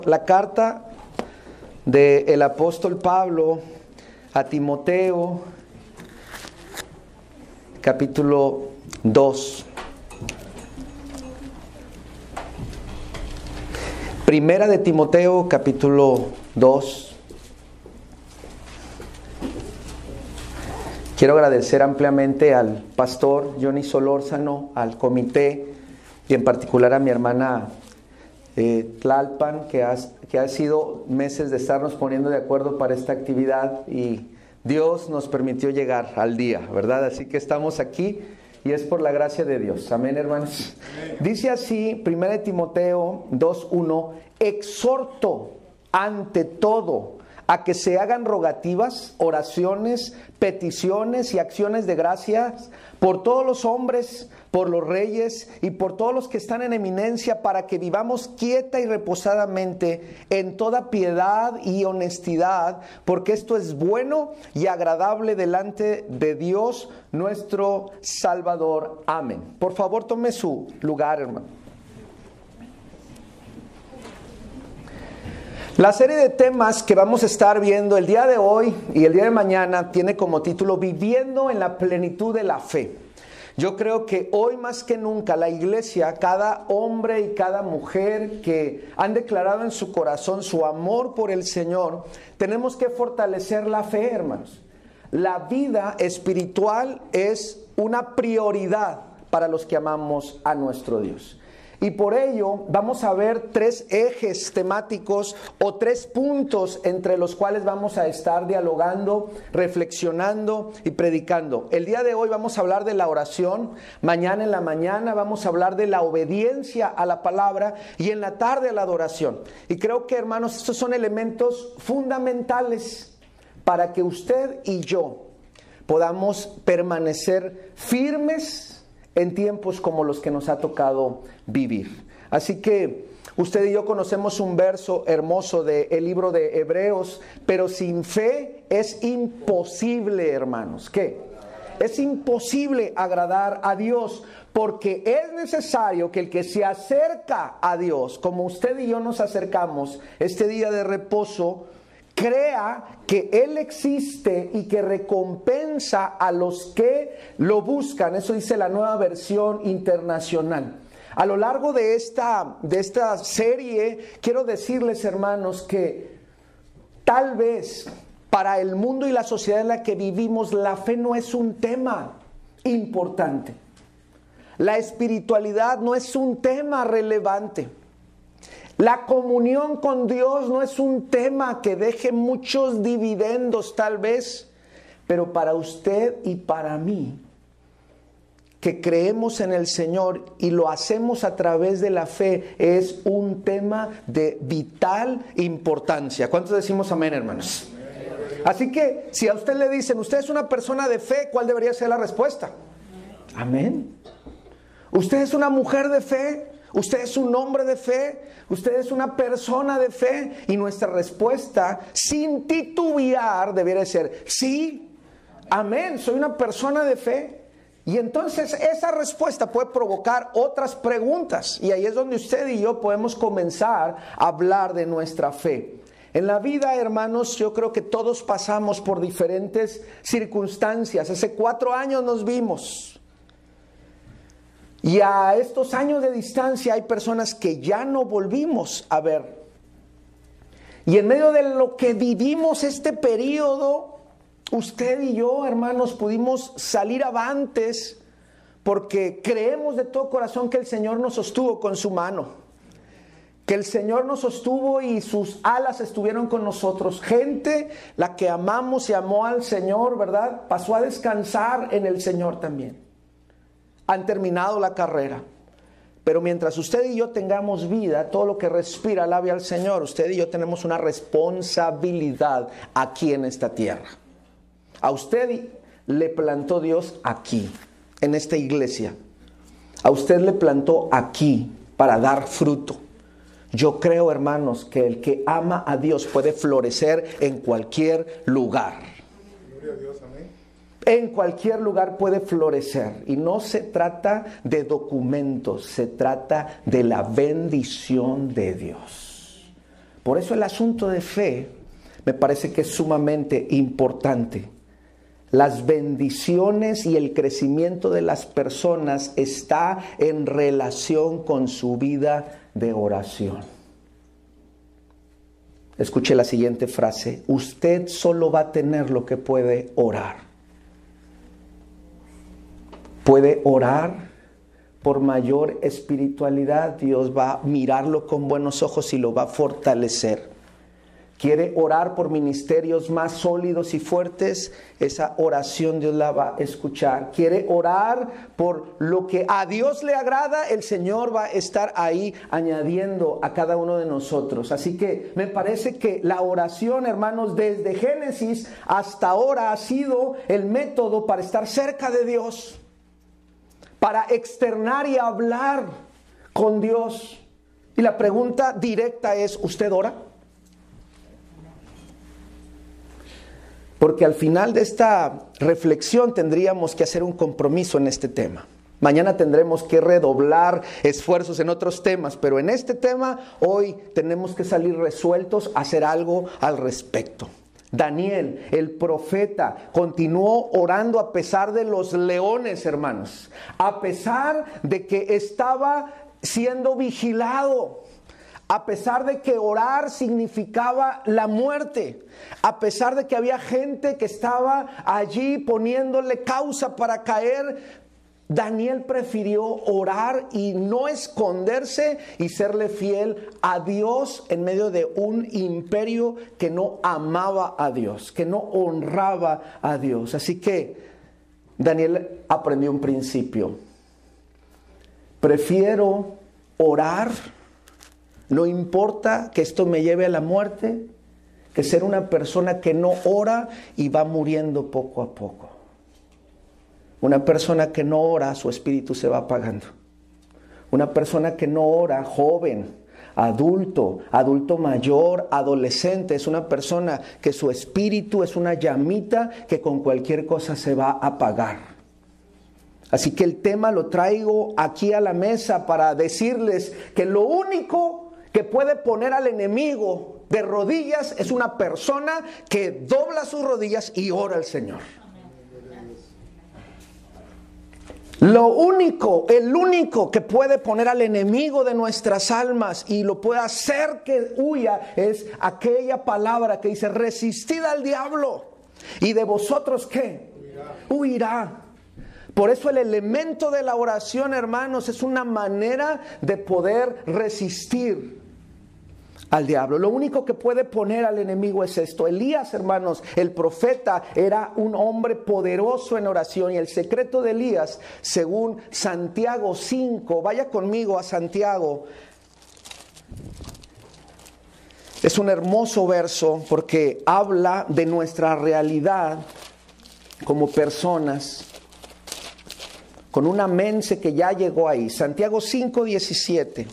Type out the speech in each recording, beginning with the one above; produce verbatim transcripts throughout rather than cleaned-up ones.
La carta del apóstol Pablo a Timoteo, capítulo dos. Primera de Timoteo, capítulo dos. Quiero agradecer ampliamente al pastor Johnny Solórzano, al comité y en particular a mi hermana eh, Tlalpan, que ha, que ha sido meses de estarnos poniendo de acuerdo para esta actividad y Dios nos permitió llegar al día, ¿verdad? Así que estamos aquí y es por la gracia de Dios. Amén, hermanos. Amén. Dice así, Primera de Timoteo dos uno, exhorto ante todo a que se hagan rogativas, oraciones, peticiones y acciones de gracias por todos los hombres, por los reyes y por todos los que están en eminencia, para que vivamos quieta y reposadamente en toda piedad y honestidad, porque esto es bueno y agradable delante de Dios nuestro Salvador. Amén. Por favor, tome su lugar, hermano. La serie de temas que vamos a estar viendo el día de hoy y el día de mañana tiene como título Viviendo en la plenitud de la fe. Yo creo que hoy más que nunca la iglesia, cada hombre y cada mujer que han declarado en su corazón su amor por el Señor, tenemos que fortalecer la fe, hermanos. La vida espiritual es una prioridad para los que amamos a nuestro Dios. Y por ello vamos a ver tres ejes temáticos o tres puntos entre los cuales vamos a estar dialogando, reflexionando y predicando. El día de hoy vamos a hablar de la oración, mañana en la mañana vamos a hablar de la obediencia a la palabra y en la tarde la adoración. Y creo que, hermanos, estos son elementos fundamentales para que usted y yo podamos permanecer firmes en tiempos como los que nos ha tocado vivir. Así que usted y yo conocemos un verso hermoso del libro de Hebreos, pero sin fe es imposible, hermanos. ¿Qué? Es imposible agradar a Dios, porque es necesario que el que se acerca a Dios, como usted y yo nos acercamos este día de reposo, crea que Él existe y que recompensa a los que lo buscan. Eso dice la Nueva Versión Internacional. A lo largo de esta, de esta serie, quiero decirles, hermanos, que tal vez para el mundo y la sociedad en la que vivimos, la fe no es un tema importante. La espiritualidad no es un tema relevante. La comunión con Dios no es un tema que deje muchos dividendos tal vez, pero para usted y para mí, que creemos en el Señor y lo hacemos a través de la fe, es un tema de vital importancia. ¿Cuántos decimos amén, hermanos? Así que si a usted le dicen, usted es una persona de fe, ¿cuál debería ser la respuesta? Amén. ¿Usted es una mujer de fe? ¿Usted es un hombre de fe? ¿Usted es una persona de fe? Y nuestra respuesta, sin titubear, debería ser, sí, amén, soy una persona de fe. Y entonces esa respuesta puede provocar otras preguntas. Y ahí es donde usted y yo podemos comenzar a hablar de nuestra fe. En la vida, hermanos, yo creo que todos pasamos por diferentes circunstancias. Hace cuatro años nos vimos. Y a estos años de distancia hay personas que ya no volvimos a ver. Y en medio de lo que vivimos este periodo, usted y yo, hermanos, pudimos salir avantes porque creemos de todo corazón que el Señor nos sostuvo con su mano. Que el Señor nos sostuvo y sus alas estuvieron con nosotros. Gente, la que amamos y amó al Señor, ¿verdad? Pasó a descansar en el Señor también. Han terminado la carrera, pero mientras usted y yo tengamos vida, todo lo que respira alabe al Señor. Usted y yo tenemos una responsabilidad aquí en esta tierra. A usted le plantó Dios aquí, en esta iglesia. A usted le plantó aquí para dar fruto. Yo creo, hermanos, que el que ama a Dios puede florecer en cualquier lugar. Gloria a Dios, amén. En cualquier lugar puede florecer. Y no se trata de documentos, se trata de la bendición de Dios. Por eso el asunto de fe me parece que es sumamente importante. Las bendiciones y el crecimiento de las personas está en relación con su vida de oración. Escuche la siguiente frase: usted solo va a tener lo que puede orar. Puede orar por mayor espiritualidad, Dios va a mirarlo con buenos ojos y lo va a fortalecer. Quiere orar por ministerios más sólidos y fuertes, esa oración Dios la va a escuchar. Quiere orar por lo que a Dios le agrada, el Señor va a estar ahí añadiendo a cada uno de nosotros. Así que me parece que la oración, hermanos, desde Génesis hasta ahora ha sido el método para estar cerca de Dios, para externar y hablar con Dios. Y la pregunta directa es: ¿usted ora? Porque al final de esta reflexión tendríamos que hacer un compromiso en este tema. Mañana tendremos que redoblar esfuerzos en otros temas, pero en este tema hoy tenemos que salir resueltos a hacer algo al respecto. Daniel, el profeta, continuó orando a pesar de los leones, hermanos. A pesar de que estaba siendo vigilado. A pesar de que orar significaba la muerte, a pesar de que había gente que estaba allí poniéndole causa para caer, Daniel prefirió orar y no esconderse y serle fiel a Dios en medio de un imperio que no amaba a Dios, que no honraba a Dios. Así que Daniel aprendió un principio: prefiero orar, no importa que esto me lleve a la muerte, que ser una persona que no ora y va muriendo poco a poco. Una persona que no ora, su espíritu se va apagando. Una persona que no ora, joven, adulto, adulto mayor, adolescente, es una persona que su espíritu es una llamita que con cualquier cosa se va a apagar. Así que el tema lo traigo aquí a la mesa para decirles que lo único que puede poner al enemigo de rodillas es una persona que dobla sus rodillas y ora al Señor. Lo único, el único que puede poner al enemigo de nuestras almas y lo puede hacer que huya es aquella palabra que dice: resistid al diablo y de vosotros ¿qué? Huirá. Por eso el elemento de la oración, hermanos, es una manera de poder resistir al diablo. Lo único que puede poner al enemigo es esto. Elías, hermanos, el profeta, era un hombre poderoso en oración. Y el secreto de Elías, según Santiago cinco, vaya conmigo a Santiago. Es un hermoso verso porque habla de nuestra realidad como personas, con una mente que ya llegó ahí. Santiago cinco diecisiete.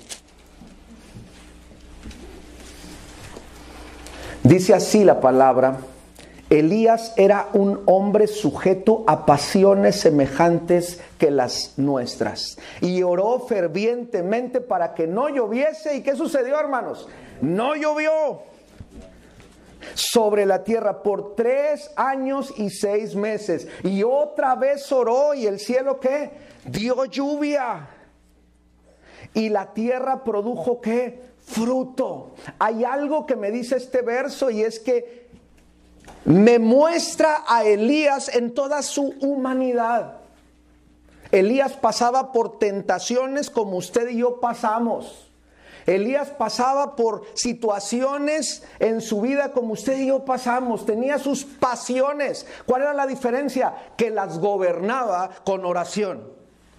Dice así la palabra: Elías era un hombre sujeto a pasiones semejantes que las nuestras, y oró fervientemente para que no lloviese. ¿Y qué sucedió, hermanos? No llovió sobre la tierra por tres años y seis meses. Y otra vez oró, y el cielo ¿qué? Dio lluvia. Y la tierra produjo ¿qué? Fruto. Hay algo que me dice este verso, y es que me muestra a Elías en toda su humanidad. Elías pasaba por tentaciones como usted y yo pasamos. Elías pasaba por situaciones en su vida como usted y yo pasamos. Tenía sus pasiones. ¿Cuál era la diferencia? Que las gobernaba con oración.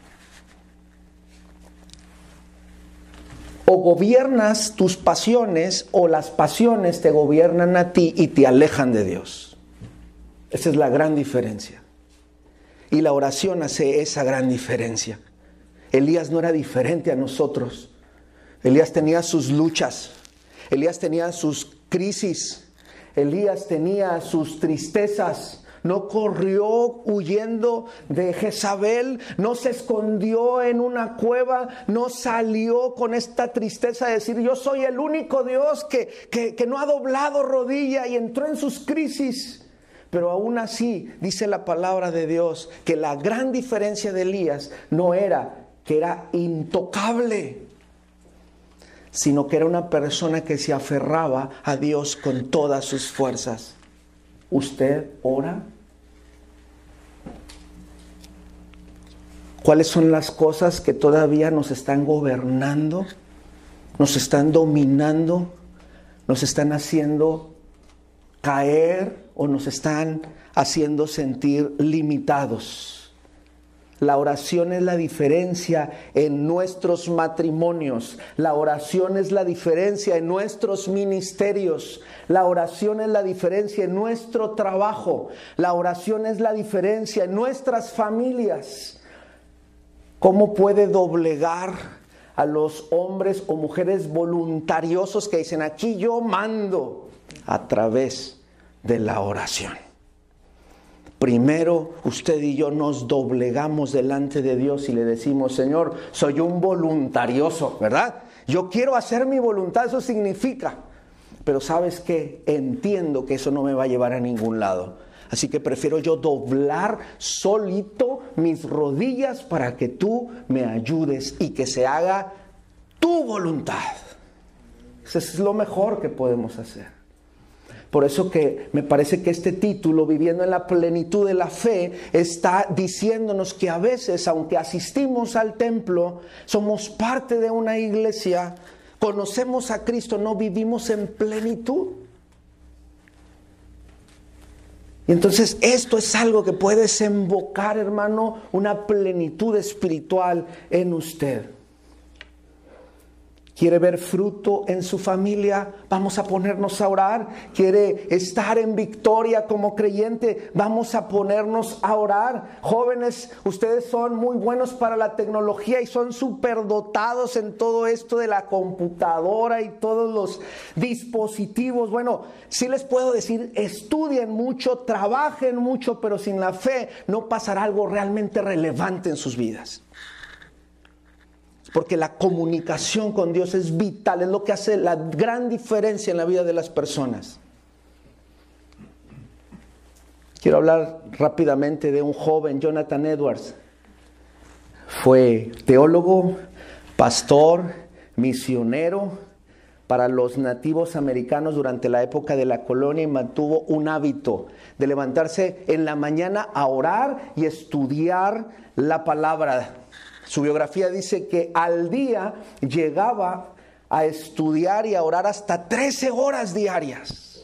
O gobiernas tus pasiones, o las pasiones te gobiernan a ti y te alejan de Dios. Esa es la gran diferencia. Y la oración hace esa gran diferencia. Elías no era diferente a nosotros. Elías tenía sus luchas. Elías tenía sus crisis. Elías tenía sus tristezas. no corrió huyendo de Jezabel, no se escondió en una cueva, no salió con esta tristeza de decir yo soy el único Dios que, que, que no ha doblado rodilla y entró en sus crisis. Pero aún así dice la palabra de Dios que la gran diferencia de Elías no era que era intocable, sino que era una persona que se aferraba a Dios con todas sus fuerzas. ¿Usted ora? ¿Cuáles son las cosas que todavía nos están gobernando, nos están dominando, nos están haciendo caer o nos están haciendo sentir limitados? La oración es la diferencia en nuestros matrimonios. La oración es la diferencia en nuestros ministerios. La oración es la diferencia en nuestro trabajo. La oración es la diferencia en nuestras familias. ¿Cómo puede doblegar a los hombres o mujeres voluntariosos que dicen aquí yo mando? A través de la oración. Primero, usted y yo nos doblegamos delante de Dios y le decimos, Señor, soy un voluntarioso, ¿verdad? Yo quiero hacer mi voluntad, eso significa. Pero ¿sabes qué? Entiendo que eso no me va a llevar a ningún lado. Así que prefiero yo doblar solito mis rodillas para que tú me ayudes y que se haga tu voluntad. Eso es lo mejor que podemos hacer. Por eso que me parece que este título, Viviendo en la Plenitud de la Fe, está diciéndonos que a veces, aunque asistimos al templo, somos parte de una iglesia, conocemos a Cristo, no vivimos en plenitud. Y entonces esto es algo que puede desembocar, hermano, una plenitud espiritual en usted. ¿Quiere ver fruto en su familia? Vamos a ponernos a orar. ¿Quiere estar en victoria como creyente? Vamos a ponernos a orar. Jóvenes, ustedes son muy buenos para la tecnología y son superdotados en todo esto de la computadora y todos los dispositivos. Bueno, sí les puedo decir, estudien mucho, trabajen mucho, pero sin la fe no pasará algo realmente relevante en sus vidas. Porque la comunicación con Dios es vital, es lo que hace la gran diferencia en la vida de las personas. Quiero hablar rápidamente de un joven, Jonathan Edwards. Fue teólogo, pastor, misionero para los nativos americanos durante la época de la colonia y mantuvo un hábito de levantarse en la mañana a orar y estudiar la palabra. Su biografía dice que al día llegaba a estudiar y a orar hasta trece horas diarias.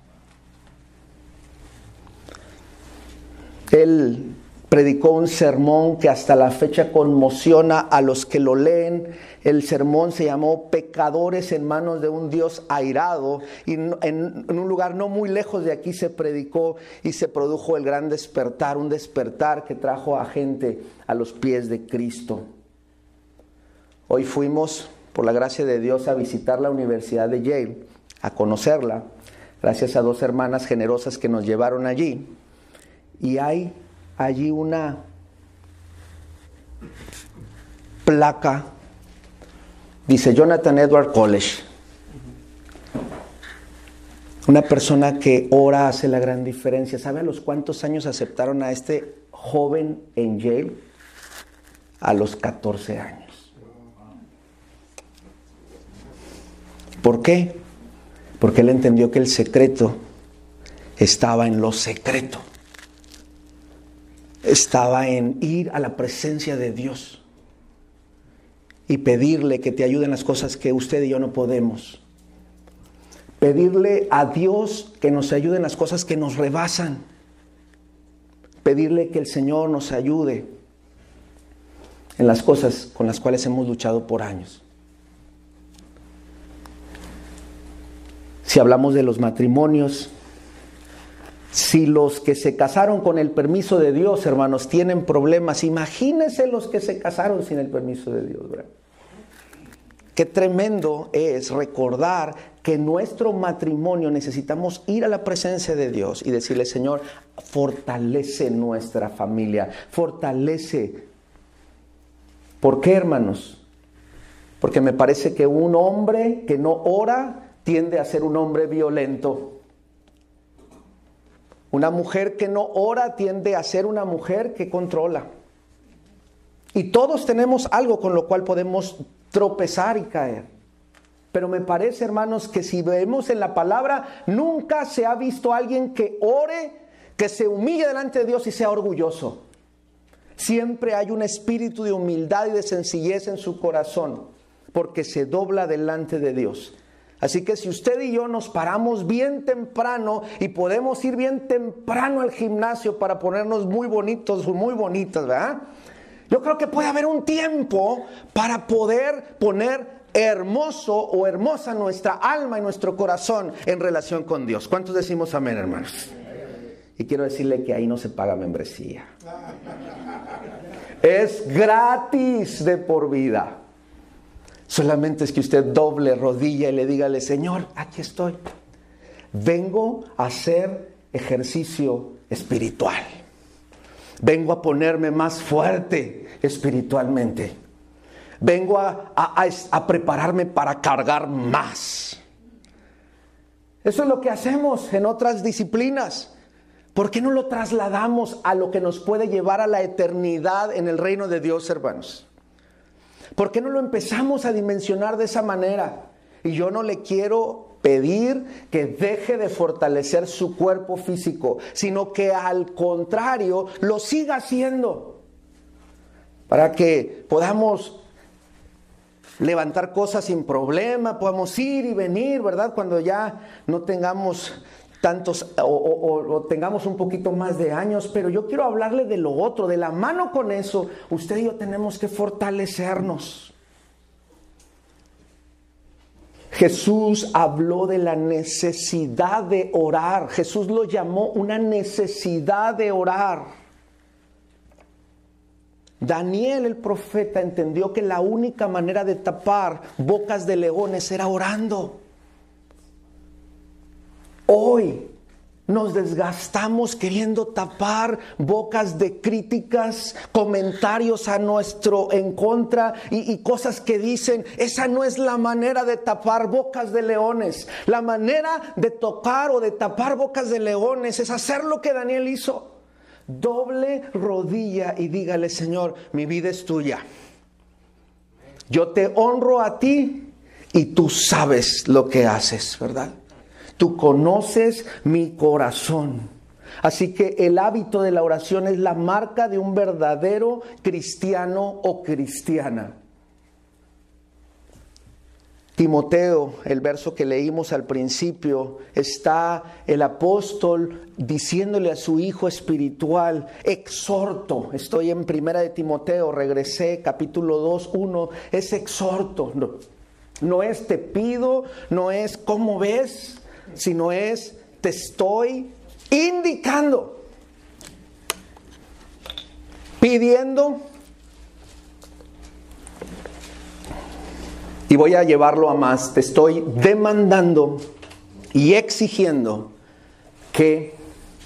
Él predicó un sermón que hasta la fecha conmociona a los que lo leen. El sermón se llamó Pecadores en manos de un Dios airado. Y en, en un lugar no muy lejos de aquí se predicó y se produjo el gran despertar. Un despertar que trajo a gente a los pies de Cristo. Hoy fuimos, por la gracia de Dios, a visitar la Universidad de Yale, a conocerla, gracias a dos hermanas generosas que nos llevaron allí. Y hay allí una placa, dice Jonathan Edwards College. Una persona que ora hace la gran diferencia. ¿Sabe a los cuántos años aceptaron a este joven en Yale? A los catorce años. ¿Por qué? Porque él entendió que el secreto estaba en lo secreto. Estaba en ir a la presencia de Dios y pedirle que te ayude en las cosas que usted y yo no podemos. Pedirle a Dios que nos ayude en las cosas que nos rebasan. Pedirle que el Señor nos ayude en las cosas con las cuales hemos luchado por años. Si hablamos de los matrimonios, si los que se casaron con el permiso de Dios, hermanos, tienen problemas, imagínense los que se casaron sin el permiso de Dios, ¿verdad? Qué tremendo es recordar que en nuestro matrimonio necesitamos ir a la presencia de Dios y decirle: Señor, fortalece nuestra familia, fortalece. ¿Por qué, hermanos? Porque me parece que un hombre que no ora tiende a ser un hombre violento. Una mujer que no ora tiende a ser una mujer que controla. Y todos tenemos algo con lo cual podemos tropezar y caer. Pero me parece, hermanos, que si vemos en la palabra, nunca se ha visto a alguien que ore, que se humille delante de Dios y sea orgulloso. Siempre hay un espíritu de humildad y de sencillez en su corazón, porque se dobla delante de Dios. Así que si usted y yo nos paramos bien temprano y podemos ir bien temprano al gimnasio para ponernos muy bonitos o muy bonitas, ¿verdad? Yo creo que puede haber un tiempo para poder poner hermoso o hermosa nuestra alma y nuestro corazón en relación con Dios. ¿Cuántos decimos amén, hermanos? Y quiero decirle que ahí no se paga membresía. Es gratis de por vida. Solamente es que usted doble rodilla y le dígale: Señor, aquí estoy. Vengo a hacer ejercicio espiritual. Vengo a ponerme más fuerte espiritualmente. Vengo a, a, a, a prepararme para cargar más. Eso es lo que hacemos en otras disciplinas. ¿Por qué no lo trasladamos a lo que nos puede llevar a la eternidad en el reino de Dios, hermanos? ¿Por qué no lo empezamos a dimensionar de esa manera? Y yo no le quiero pedir que deje de fortalecer su cuerpo físico, sino que al contrario lo siga haciendo, para que podamos levantar cosas sin problema, podamos ir y venir, ¿verdad? Cuando ya no tengamos tantos o, o, o tengamos un poquito más de años. Pero yo quiero hablarle de lo otro, de la mano con eso. Usted y yo tenemos que fortalecernos. Jesús habló de la necesidad de orar. Jesús lo llamó una necesidad de orar. Daniel, el profeta, entendió que la única manera de tapar bocas de leones era orando. Hoy nos desgastamos queriendo tapar bocas de críticas, comentarios a nuestro en contra y, y cosas que dicen. Esa no es la manera de tapar bocas de leones. La manera de tocar o de tapar bocas de leones es hacer lo que Daniel hizo. Doble rodilla y dígale: Señor, mi vida es tuya. Yo te honro a ti y tú sabes lo que haces, ¿verdad? Tú conoces mi corazón. Así que el hábito de la oración es la marca de un verdadero cristiano o cristiana. Timoteo, el verso que leímos al principio, está el apóstol diciéndole a su hijo espiritual: exhorto. Estoy en primera de Timoteo, regresé, capítulo dos, uno, es exhorto. No, no es te pido, no es cómo ves, sino es te estoy indicando, pidiendo. Y voy a llevarlo a más. Te estoy demandando y exigiendo que,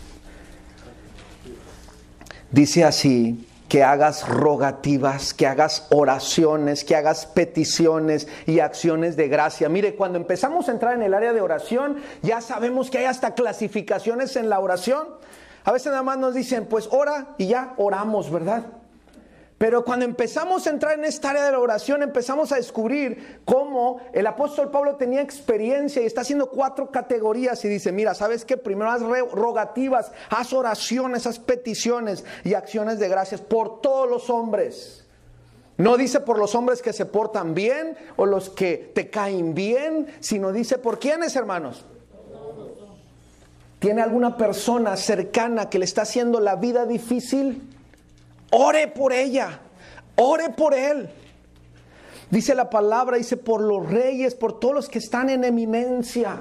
dice así, que hagas rogativas, que hagas oraciones, que hagas peticiones y acciones de gracia. Mire, cuando empezamos a entrar en el área de oración, ya sabemos que hay hasta clasificaciones en la oración. A veces nada más nos dicen, pues ora y ya oramos, ¿verdad? Pero cuando empezamos a entrar en esta área de la oración, empezamos a descubrir cómo el apóstol Pablo tenía experiencia y está haciendo cuatro categorías y dice: mira, ¿sabes qué? Primero haz rogativas, haz oraciones, haz peticiones y acciones de gracias por todos los hombres. No dice por los hombres que se portan bien o los que te caen bien, sino dice por quiénes, hermanos. ¿Tiene alguna persona cercana que le está haciendo la vida difícil? Ore por ella, ore por él. Dice la palabra, dice por los reyes, por todos los que están en eminencia.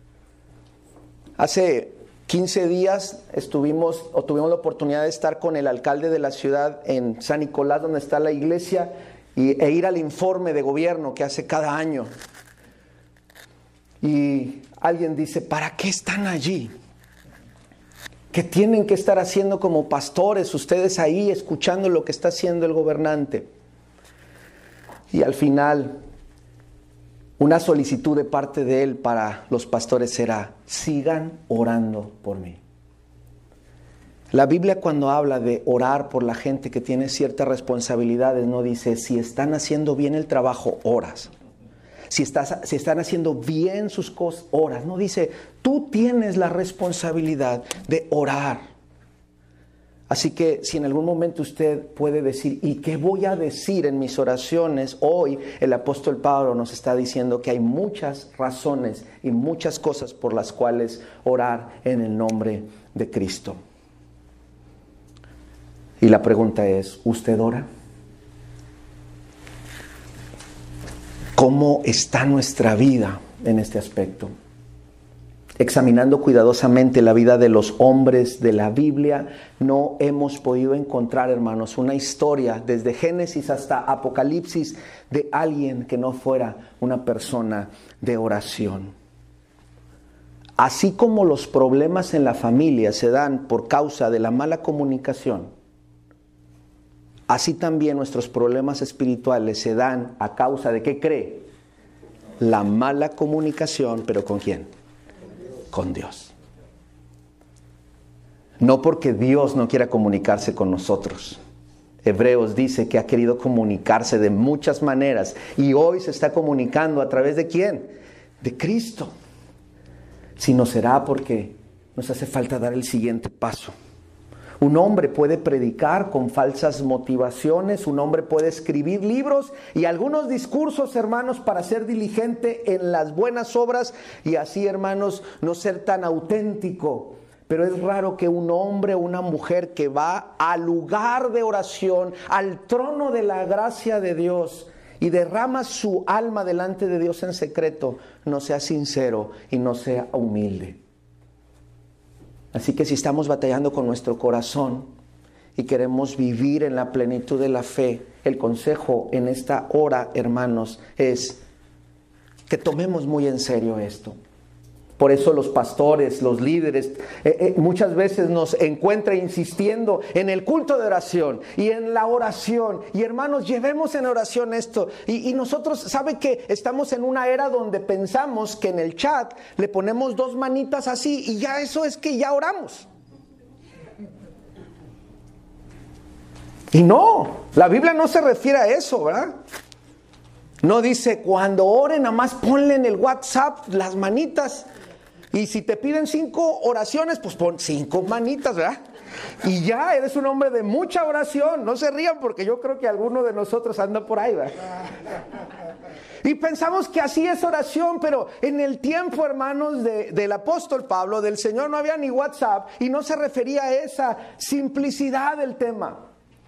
Hace quince días estuvimos o tuvimos la oportunidad de estar con el alcalde de la ciudad en San Nicolás, donde está la iglesia, y, e ir al informe de gobierno que hace cada año. Y alguien dice, ¿para qué están allí? ¿Qué tienen que estar haciendo como pastores ustedes ahí escuchando lo que está haciendo el gobernante? Y al final, una solicitud de parte de él para los pastores será, sigan orando por mí. La Biblia, cuando habla de orar por la gente que tiene ciertas responsabilidades, no dice, si están haciendo bien el trabajo, oras. Si, estás, si están haciendo bien sus cosas, oras. No dice, tú tienes la responsabilidad de orar. Así que si en algún momento usted puede decir, ¿y qué voy a decir en mis oraciones? Hoy el apóstol Pablo nos está diciendo que hay muchas razones y muchas cosas por las cuales orar en el nombre de Cristo. Y la pregunta es, ¿usted ora? ¿Cómo está nuestra vida en este aspecto? Examinando cuidadosamente la vida de los hombres de la Biblia, no hemos podido encontrar, hermanos, una historia desde Génesis hasta Apocalipsis de alguien que no fuera una persona de oración. Así como los problemas en la familia se dan por causa de la mala comunicación, así también nuestros problemas espirituales se dan a causa de, ¿qué cree? La mala comunicación, ¿pero con quién? Con Dios. No porque Dios no quiera comunicarse con nosotros. Hebreos dice que ha querido comunicarse de muchas maneras y hoy se está comunicando a través de ¿quién? De Cristo. Sino será porque nos hace falta dar el siguiente paso. Un hombre puede predicar con falsas motivaciones, un hombre puede escribir libros y algunos discursos, hermanos, para ser diligente en las buenas obras y así, hermanos, no ser tan auténtico. Pero es raro que un hombre o una mujer que va al lugar de oración, al trono de la gracia de Dios y derrama su alma delante de Dios en secreto, no sea sincero y no sea humilde. Así que si estamos batallando con nuestro corazón y queremos vivir en la plenitud de la fe, el consejo en esta hora, hermanos, es que tomemos muy en serio esto. Por eso los pastores, los líderes, eh, eh, muchas veces nos encuentran insistiendo en el culto de oración y en la oración. Y hermanos, llevemos en oración esto. Y, y nosotros, ¿sabe qué? Estamos en una era donde pensamos que en el chat le ponemos dos manitas así y ya eso es que ya oramos. Y no, la Biblia no se refiere a eso, ¿verdad? No dice, cuando oren, nada más ponle en el WhatsApp las manitas. Y si te piden cinco oraciones, pues pon cinco manitas, ¿verdad? Y ya eres un hombre de mucha oración. No se rían porque yo creo que alguno de nosotros anda por ahí, ¿verdad? Y pensamos que así es oración, pero en el tiempo, hermanos, de, del apóstol Pablo, del Señor, no había ni WhatsApp y no se refería a esa simplicidad del tema.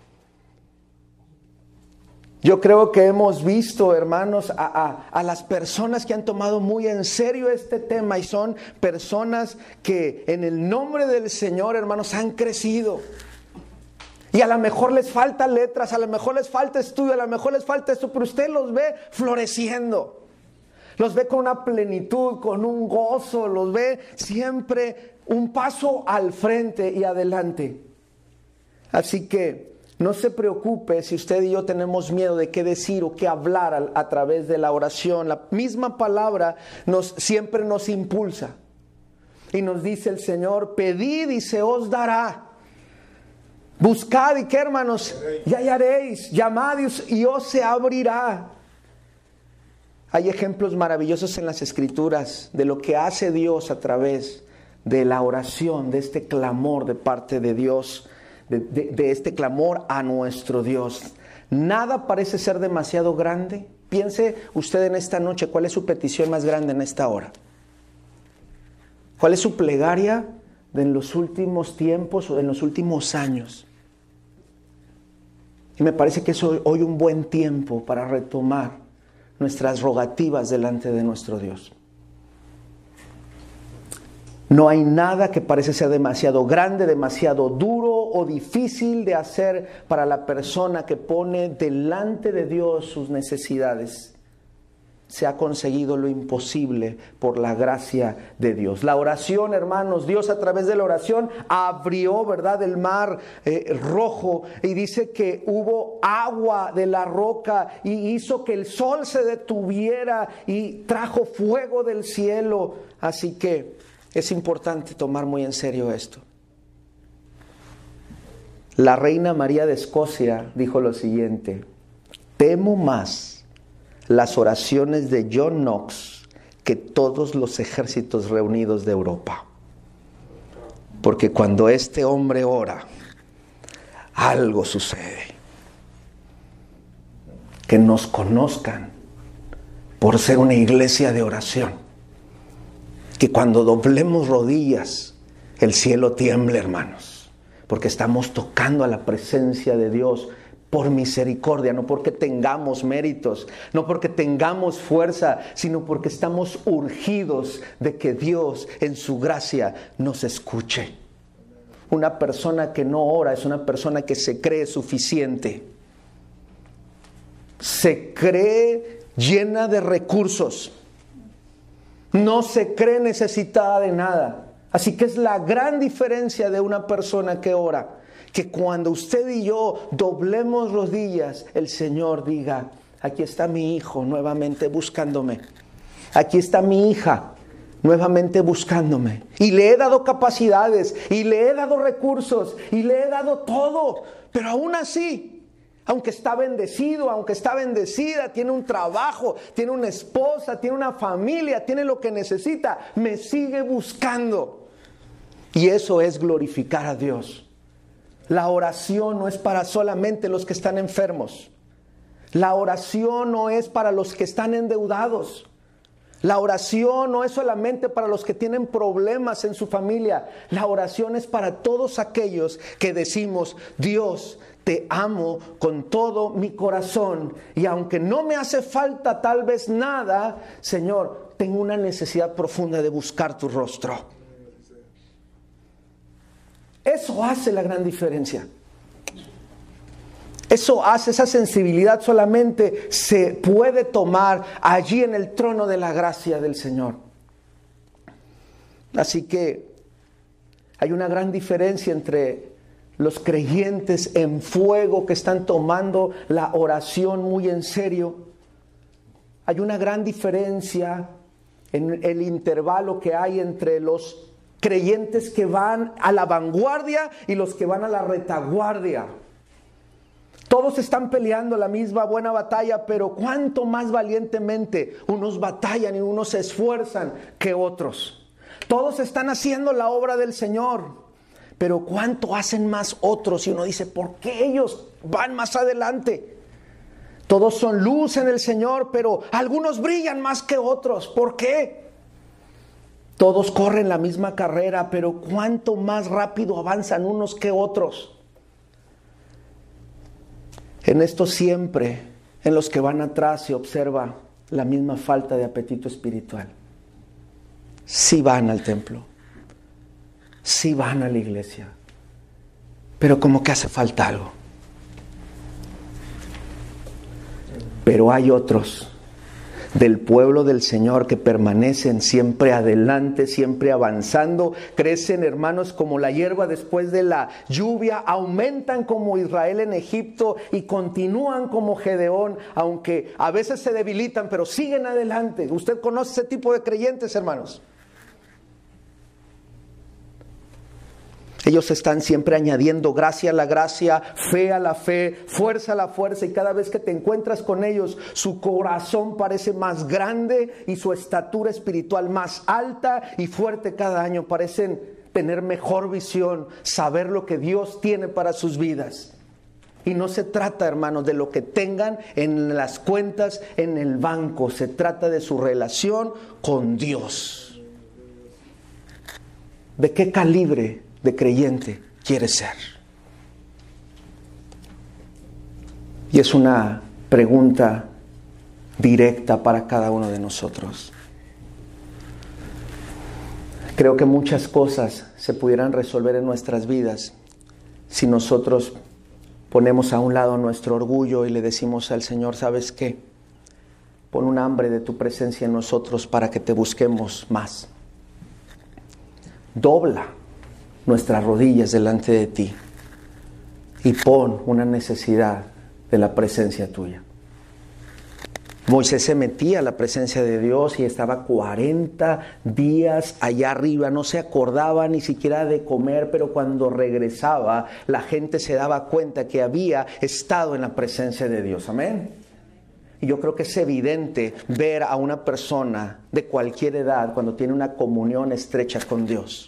Yo creo que hemos visto, hermanos, a, a, a las personas que han tomado muy en serio este tema y son personas que en el nombre del Señor, hermanos, han crecido. Y a lo mejor les falta letras, a lo mejor les falta estudio, a lo mejor les falta esto, pero usted los ve floreciendo. Los ve con una plenitud, con un gozo, los ve siempre un paso al frente y adelante. Así que no se preocupe si usted y yo tenemos miedo de qué decir o qué hablar a, a través de la oración. La misma palabra nos, siempre nos impulsa. Y nos dice el Señor, pedid y se os dará. Buscad y qué, hermanos, y hallaréis. Llamad y os se abrirá. Hay ejemplos maravillosos en las Escrituras de lo que hace Dios a través de la oración, de este clamor de parte de Dios. De, de, de este clamor a nuestro Dios. Nada parece ser demasiado grande. Piense usted en esta noche, ¿cuál es su petición más grande en esta hora? ¿Cuál es su plegaria de en los últimos tiempos o en los últimos años? Y me parece que es hoy, hoy un buen tiempo para retomar nuestras rogativas delante de nuestro Dios. No hay nada que parece ser demasiado grande, demasiado duro o difícil de hacer para la persona que pone delante de Dios sus necesidades, se ha conseguido lo imposible por la gracia de Dios. La oración, hermanos, Dios a través de la oración abrió, ¿verdad?, el mar eh, rojo, y dice que hubo agua de la roca y hizo que el sol se detuviera y trajo fuego del cielo. Así que es importante tomar muy en serio esto. La reina María de Escocia dijo lo siguiente: temo más las oraciones de John Knox que todos los ejércitos reunidos de Europa. Porque cuando este hombre ora, algo sucede. Que nos conozcan por ser una iglesia de oración. Que cuando doblemos rodillas, el cielo tiemble, hermanos. Porque estamos tocando a la presencia de Dios por misericordia, no porque tengamos méritos, no porque tengamos fuerza, sino porque estamos urgidos de que Dios en su gracia nos escuche. Una persona que no ora es una persona que se cree suficiente. Se cree llena de recursos. No se cree necesitada de nada. Así que es la gran diferencia de una persona que ora. Que cuando usted y yo doblemos rodillas, el Señor diga: aquí está mi hijo nuevamente buscándome. Aquí está mi hija nuevamente buscándome. Y le he dado capacidades, y le he dado recursos, y le he dado todo. Pero aún así, aunque está bendecido, aunque está bendecida, tiene un trabajo, tiene una esposa, tiene una familia, tiene lo que necesita, me sigue buscando. Y eso es glorificar a Dios. La oración no es para solamente los que están enfermos. La oración no es para los que están endeudados. La oración no es solamente para los que tienen problemas en su familia. La oración es para todos aquellos que decimos: Dios, te amo con todo mi corazón. Y aunque no me hace falta tal vez nada, Señor, tengo una necesidad profunda de buscar tu rostro. Eso hace la gran diferencia. Eso hace, esa sensibilidad solamente se puede tomar allí en el trono de la gracia del Señor. Así que hay una gran diferencia entre los creyentes en fuego que están tomando la oración muy en serio. Hay una gran diferencia en el intervalo que hay entre los creyentes que van a la vanguardia y los que van a la retaguardia. Todos están peleando la misma buena batalla, pero cuánto más valientemente unos batallan y unos se esfuerzan que otros. Todos están haciendo la obra del Señor, pero cuánto hacen más otros. Y uno dice: ¿por qué ellos van más adelante? Todos son luz en el Señor, pero algunos brillan más que otros. ¿Por qué? Todos corren la misma carrera, pero cuánto más rápido avanzan unos que otros. En esto siempre, en los que van atrás, se observa la misma falta de apetito espiritual. Sí van al templo, sí van a la iglesia, pero como que hace falta algo. Pero hay otros del pueblo del Señor que permanecen siempre adelante, siempre avanzando, crecen, hermanos, como la hierba después de la lluvia, aumentan como Israel en Egipto y continúan como Gedeón, aunque a veces se debilitan, pero siguen adelante. Usted conoce ese tipo de creyentes, hermanos. Ellos están siempre añadiendo gracia a la gracia, fe a la fe, fuerza a la fuerza, y cada vez que te encuentras con ellos, su corazón parece más grande y su estatura espiritual más alta y fuerte cada año. Parecen tener mejor visión, saber lo que Dios tiene para sus vidas. Y no se trata, hermanos, de lo que tengan en las cuentas, en el banco. Se trata de su relación con Dios. ¿De qué calibre de creyente quiere ser? Y es una pregunta directa para cada uno de nosotros. Creo que muchas cosas se pudieran resolver en nuestras vidas si nosotros ponemos a un lado nuestro orgullo y le decimos al Señor, ¿sabes qué? Pon un hambre de tu presencia en nosotros para que te busquemos más. Dobla nuestras rodillas delante de ti y pon una necesidad de la presencia tuya. Moisés se metía a la presencia de Dios y estaba cuarenta días allá arriba, no se acordaba ni siquiera de comer, pero cuando regresaba la gente se daba cuenta que había estado en la presencia de Dios. Amén. Y yo creo que es evidente ver a una persona de cualquier edad cuando tiene una comunión estrecha con Dios.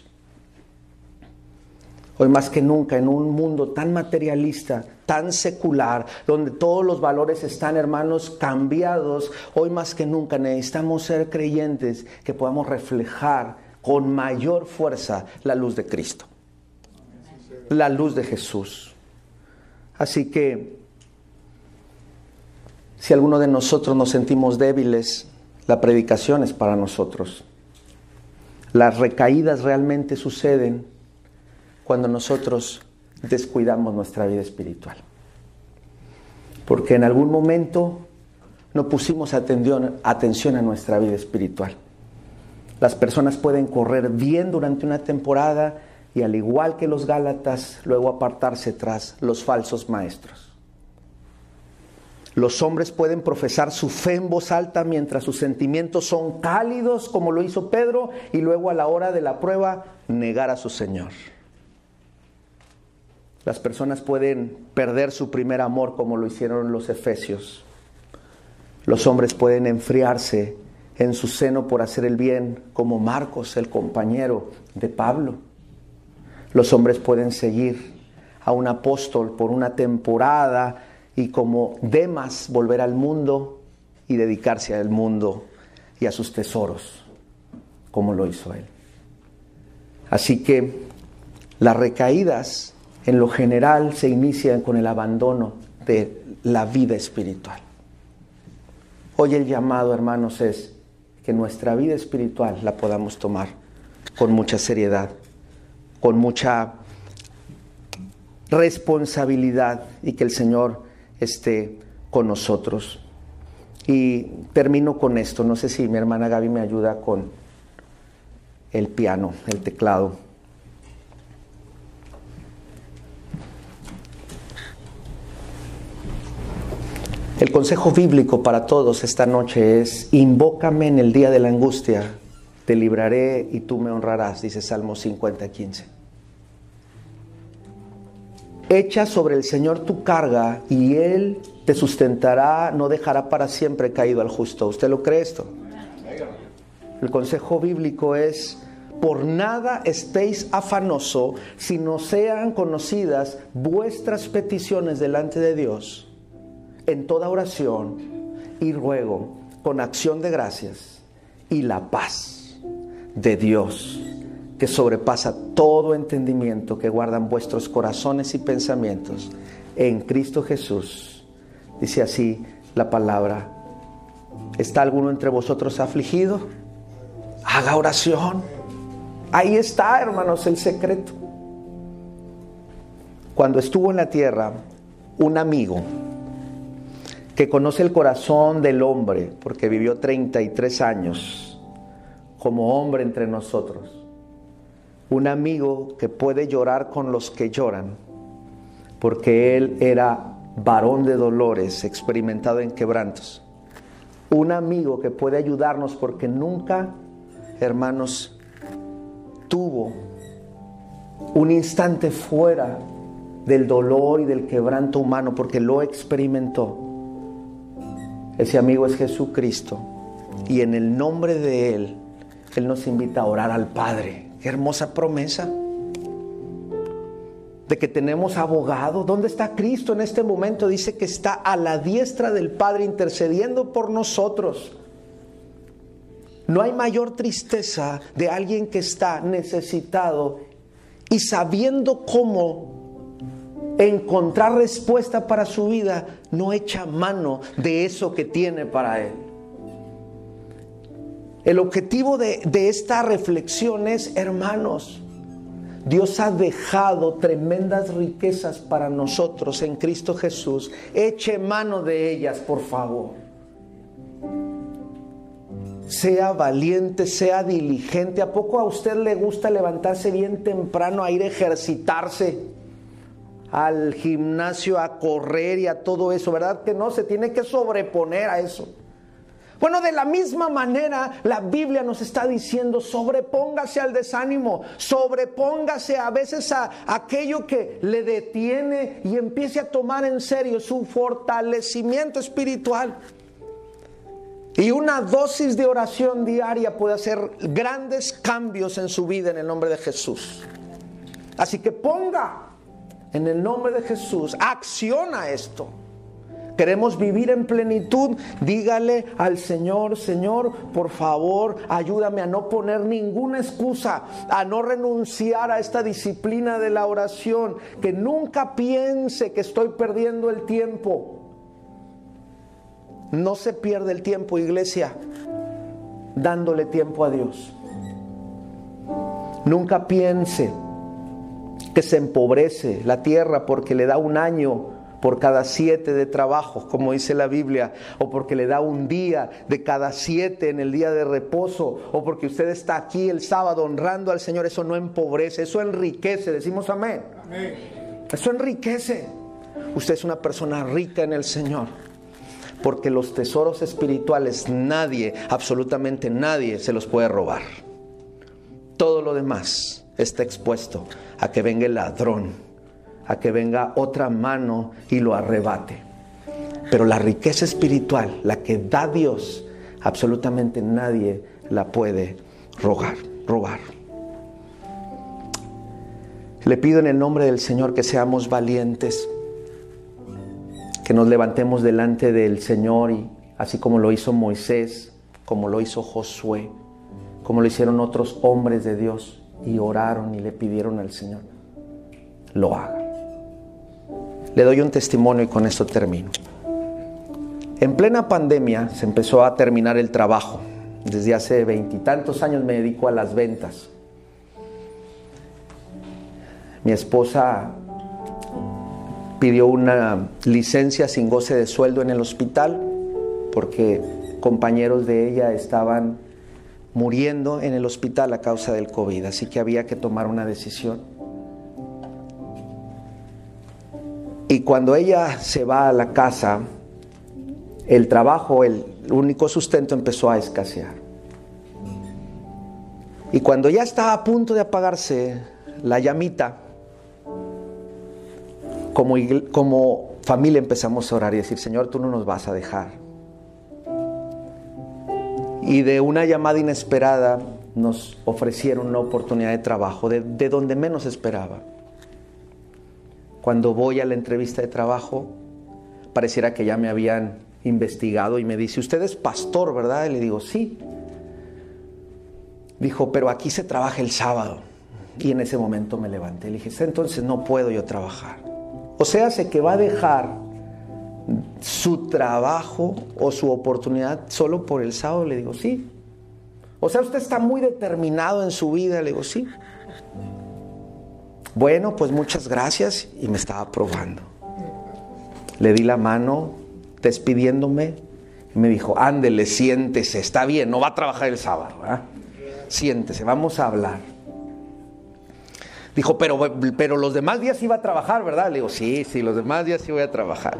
Hoy más que nunca, en un mundo tan materialista, tan secular, donde todos los valores están, hermanos, cambiados, hoy más que nunca necesitamos ser creyentes que podamos reflejar con mayor fuerza la luz de Cristo, la luz de Jesús. Así que, si alguno de nosotros nos sentimos débiles, la predicación es para nosotros. Las recaídas realmente suceden cuando nosotros descuidamos nuestra vida espiritual. Porque en algún momento no pusimos atención, atención a nuestra vida espiritual. Las personas pueden correr bien durante una temporada y al igual que los Gálatas, luego apartarse tras los falsos maestros. Los hombres pueden profesar su fe en voz alta mientras sus sentimientos son cálidos, como lo hizo Pedro, y luego a la hora de la prueba negar a su Señor. Las personas pueden perder su primer amor como lo hicieron los efesios. Los hombres pueden enfriarse en su seno por hacer el bien, como Marcos, el compañero de Pablo. Los hombres pueden seguir a un apóstol por una temporada y como Demas volver al mundo y dedicarse al mundo y a sus tesoros, como lo hizo él. Así que las recaídas en lo general se inician con el abandono de la vida espiritual. Hoy el llamado, hermanos, es que nuestra vida espiritual la podamos tomar con mucha seriedad, con mucha responsabilidad y que el Señor esté con nosotros. Y termino con esto. No sé si mi hermana Gaby me ayuda con el piano, el teclado. El consejo bíblico para todos esta noche es: invócame en el día de la angustia, te libraré y tú me honrarás, dice Salmo cincuenta, quince. Echa sobre el Señor tu carga y Él te sustentará, no dejará para siempre caído al justo. ¿Usted lo cree esto? El consejo bíblico es: por nada estéis afanoso, sino sean conocidas vuestras peticiones delante de Dios, en toda oración y ruego, con acción de gracias, y la paz de Dios, que sobrepasa todo entendimiento, que guardan vuestros corazones y pensamientos en Cristo Jesús. Dice así la palabra. ¿Está alguno entre vosotros afligido? Haga oración. Ahí está, hermanos, el secreto. Cuando estuvo en la tierra, un amigo que conoce el corazón del hombre, porque vivió treinta y tres años como hombre entre nosotros, un amigo que puede llorar con los que lloran, porque él era varón de dolores, experimentado en quebrantos. Un amigo que puede ayudarnos porque nunca, hermanos, tuvo un instante fuera del dolor y del quebranto humano, porque lo experimentó. Ese amigo es Jesucristo, y en el nombre de Él, Él nos invita a orar al Padre. ¡Qué hermosa promesa! De que tenemos abogado. ¿Dónde está Cristo en este momento? Dice que está a la diestra del Padre intercediendo por nosotros. No hay mayor tristeza de alguien que está necesitado y sabiendo cómo encontrar respuesta para su vida, no echa mano de eso que tiene para él. El objetivo de, de esta reflexión es, hermanos, Dios ha dejado tremendas riquezas para nosotros en Cristo Jesús. Eche mano de ellas, por favor. Sea valiente, sea diligente. ¿A poco a usted le gusta levantarse bien temprano a ir a ejercitarse, al gimnasio, a correr y a todo eso? ¿Verdad que no? Se tiene que sobreponer a eso. Bueno, de la misma manera, la Biblia nos está diciendo: sobrepóngase al desánimo, sobrepóngase a veces a aquello que le detiene y empiece a tomar en serio su fortalecimiento espiritual. Y una dosis de oración diaria puede hacer grandes cambios en su vida en el nombre de Jesús. Así que ponga en el nombre de Jesús, acciona esto. Queremos vivir en plenitud. Dígale al Señor: Señor, por favor, ayúdame a no poner ninguna excusa, a no renunciar a esta disciplina de la oración, que nunca piense que estoy perdiendo el tiempo. No se pierde el tiempo, iglesia, dándole tiempo a Dios. Nunca piense que se empobrece la tierra porque le da un año por cada siete de trabajo, como dice la Biblia, o porque le da un día de cada siete en el día de reposo, o porque usted está aquí el sábado honrando al Señor. Eso no empobrece, eso enriquece. Decimos amén. Amén. Eso enriquece. Usted es una persona rica en el Señor, porque los tesoros espirituales nadie, absolutamente nadie, se los puede robar. Todo lo demás está expuesto a que venga el ladrón, a que venga otra mano y lo arrebate. Pero la riqueza espiritual, la que da Dios, absolutamente nadie la puede robar, robar. Le pido en el nombre del Señor que seamos valientes, que nos levantemos delante del Señor, y así como lo hizo Moisés, como lo hizo Josué, como lo hicieron otros hombres de Dios, y oraron y le pidieron al Señor, lo haga. Le doy un testimonio y con esto termino. En plena pandemia se empezó a terminar el trabajo. Desde hace veintitantos años me dedico a las ventas. Mi esposa pidió una licencia sin goce de sueldo en el hospital porque compañeros de ella estaban muriendo en el hospital a causa del COVID, así que había que tomar una decisión. Y cuando ella se va a la casa, el trabajo, el único sustento, empezó a escasear. Y cuando ya estaba a punto de apagarse la llamita, como, como familia empezamos a orar y decir: Señor, tú no nos vas a dejar. Y de una llamada inesperada nos ofrecieron una oportunidad de trabajo de, de donde menos esperaba. Cuando voy a la entrevista de trabajo, pareciera que ya me habían investigado y me dice: usted es pastor, ¿verdad? Y le digo: sí. Dijo: pero aquí se trabaja el sábado. Y en ese momento me levanté. Le dije: entonces no puedo yo trabajar. O sea, sé que va a dejar su trabajo o su oportunidad solo por el sábado. Le digo: sí. O sea, usted está muy determinado en su vida. Le digo: sí. Bueno, pues muchas gracias. Y me estaba probando. Le di la mano despidiéndome y me dijo: ándele, siéntese, está bien, no va a trabajar el sábado, ¿eh? Siéntese, vamos a hablar. Dijo: pero, pero los demás días sí va a trabajar, ¿verdad? Le digo: sí, sí, los demás días sí voy a trabajar.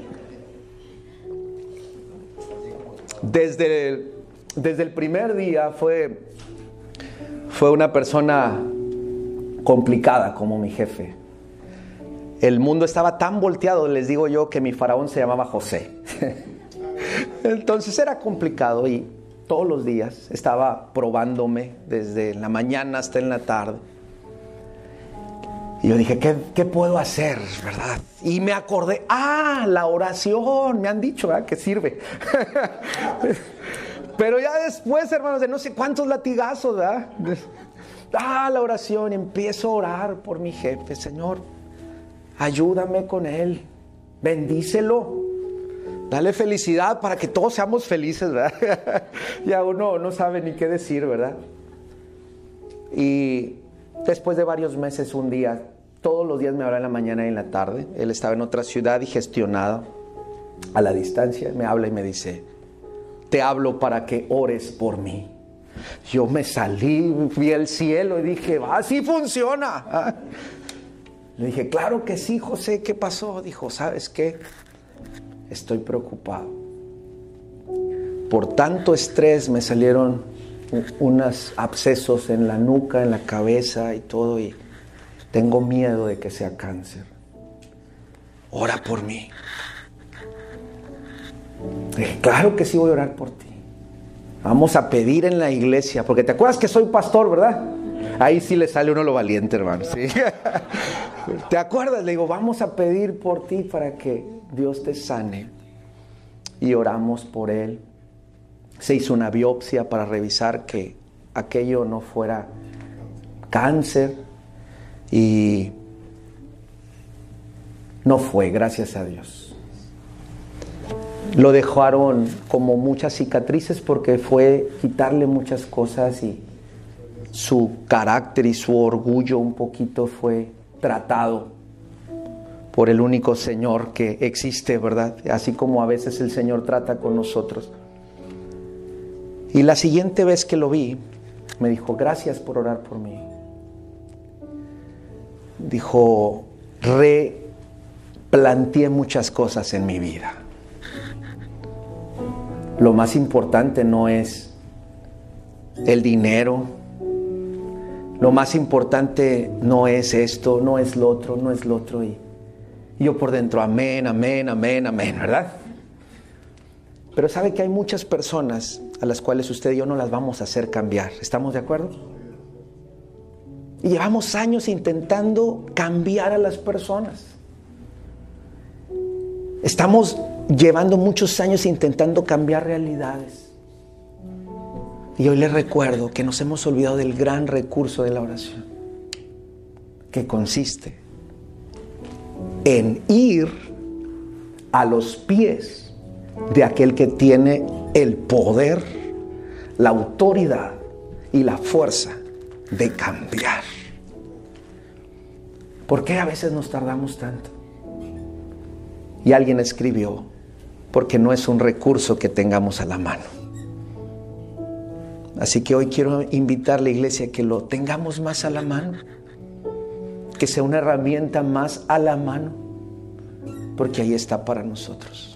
Desde el, desde el primer día fue, fue una persona complicada como mi jefe. El mundo estaba tan volteado, les digo yo, que mi faraón se llamaba José. Entonces era complicado y todos los días estaba probándome desde la mañana hasta en la tarde. Y yo dije: ¿qué, qué puedo hacer, verdad? Y me acordé: ah, la oración, me han dicho, ¿verdad?, que sirve. Pero ya después, hermanos, de no sé cuántos latigazos, ¿verdad? Ah, la oración, y empiezo a orar por mi jefe. Señor, ayúdame con él, bendícelo, dale felicidad para que todos seamos felices, ¿verdad? Ya uno no sabe ni qué decir, ¿verdad? Y Después de varios meses, un día, todos los días me habla en la mañana y en la tarde. Él estaba en otra ciudad y gestionada a la distancia. Me habla y me dice: te hablo para que ores por mí. Yo me salí, vi el cielo y dije: así funciona. ¿Ah? Le dije: claro que sí, José, ¿qué pasó? Dijo: ¿sabes qué? Estoy preocupado. Por tanto estrés me salieron unos abscesos en la nuca, en la cabeza y todo, y tengo miedo de que sea cáncer. Ora por mí. Dije: claro que sí, voy a orar por ti. Vamos a pedir en la iglesia, porque te acuerdas que soy pastor, ¿verdad? Ahí sí le sale uno lo valiente, hermano. ¿Sí? ¿Te acuerdas? Le digo: vamos a pedir por ti para que Dios te sane. Y oramos por él. Se hizo una biopsia para revisar que aquello no fuera cáncer. Y no fue, gracias a Dios. Lo dejaron como muchas cicatrices porque fue quitarle muchas cosas y su carácter y su orgullo un poquito fue tratado por el único Señor que existe, ¿verdad? Así como a veces el Señor trata con nosotros. Y la siguiente vez que lo vi, me dijo: gracias por orar por mí. Dijo: replanteé muchas cosas en mi vida. Lo más importante no es el dinero. Lo más importante no es esto, no es lo otro, no es lo otro. Y yo por dentro: amén, amén, amén, amén, ¿verdad? Pero sabe que hay muchas personas a las cuales usted y yo no las vamos a hacer cambiar. ¿Estamos de acuerdo? Y llevamos años intentando cambiar a las personas. Estamos llevando muchos años intentando cambiar realidades. Y hoy les recuerdo que nos hemos olvidado del gran recurso de la oración, que consiste en ir a los pies de aquel que tiene el poder, la autoridad y la fuerza de cambiar. ¿Por qué a veces nos tardamos tanto? Y alguien escribió: porque no es un recurso que tengamos a la mano. Así que hoy quiero invitar a la iglesia a que lo tengamos más a la mano, que sea una herramienta más a la mano, porque ahí está para nosotros.